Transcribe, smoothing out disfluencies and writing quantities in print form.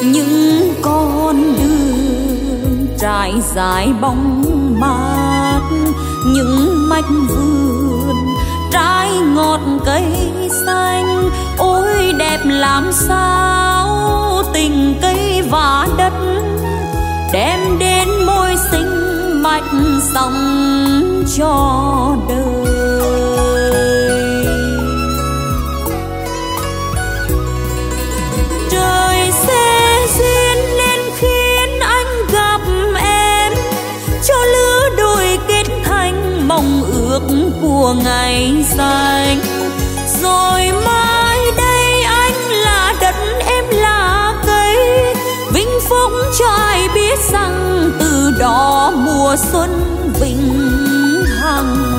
những con đường trải dài bóng mát, những mạch vườn trái ngọt cây xanh. Ôi đẹp làm sao tình cây và đất đem đến môi sinh mạch sống cho đời. Trời sẽ duyên nên khiến anh gặp em, cho lứa đôi kết thành mong ước của ngày xanh. Rồi mai đây anh là đất, em là cây, vinh phúc cho ai biết rằng từ đó mùa xuân vĩnh hằng.